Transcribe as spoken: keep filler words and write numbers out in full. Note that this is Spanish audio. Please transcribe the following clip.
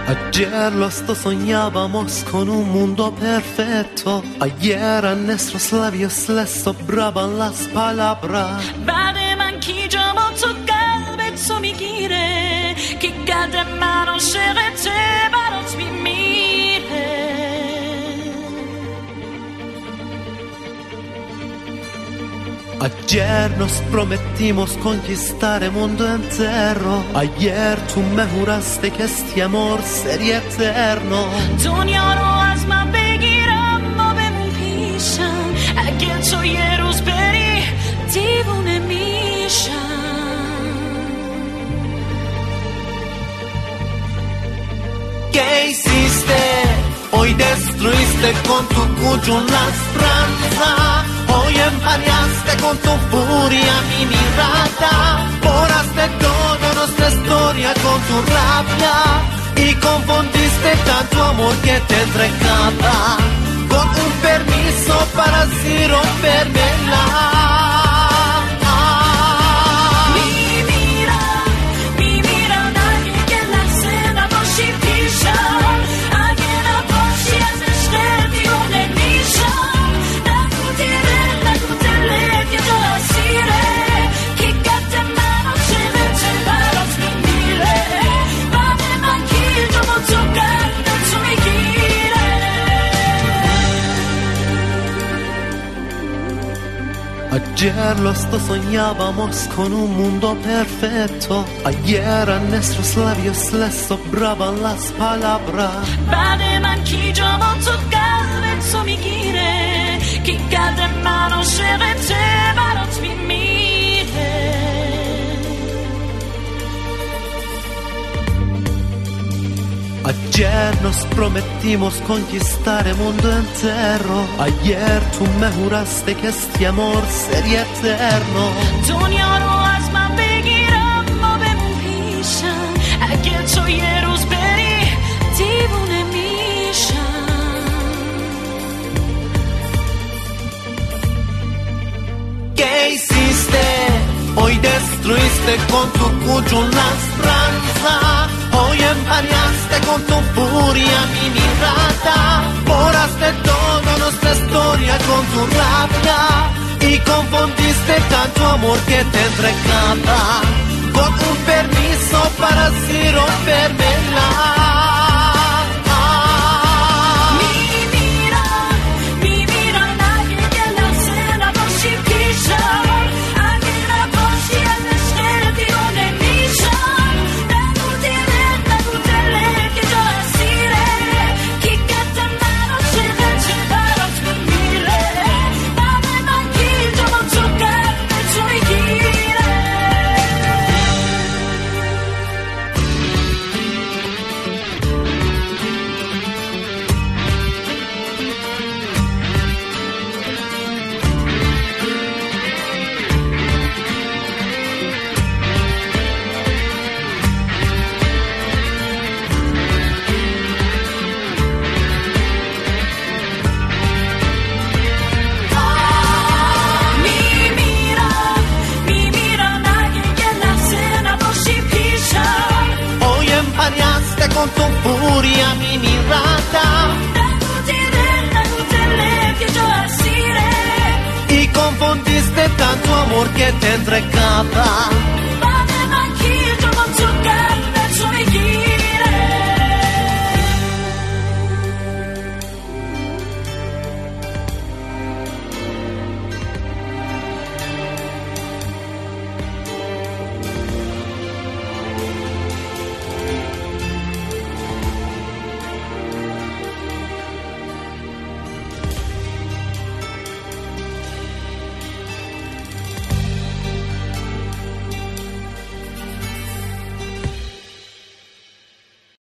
Ayer los dos soñábamos con un mundo perfecto. Ayer a nuestros labios les sobraban las palabras. بعد من کی جام تو قلبت تو میگیره که قد من عاشقته برات میمیره. Ayer nos prometimos conquistar el mundo entero. Ayer tú me juraste que este amor sería eterno. دنیا رو از من بگیرم ما بمون پیشم. اگه تو یه روز بری دیوونه میشم. ¿Qué hiciste? Hoy destruiste con tu cuello la esperanza. Hoy empañaste con tu furia mi mirada. Borraste toda nuestra historia con tu rabia. Y confundiste tanto amor que te entregaba con un permiso para así rompérmela. Ayer los dos soñábamos con un mundo perfecto. Ayer a nuestros labios les sobraban las palabras. بعد من کی جام تو قلبت تو میگیره که قد من عاشقته برات میمیره. Ayer nos prometimos conquistar el mundo entero. Ayer tú me juraste que este amor sería eterno. دنیا رو از من بگیرم ما بمون پیشم. اگه تو یه روز بری دیوونه میشم. ¿Qué hiciste? Hoy destruiste con tu cuello la esperanza. Hoy empañaste con tu furia mi mirada. Borraste toda nuestra historia con tu rabia. Y confundiste tanto amor que te entregaba con un permiso para así rompérmela. Con tu furia mi mirada y confundiste tanto amor que te entregaba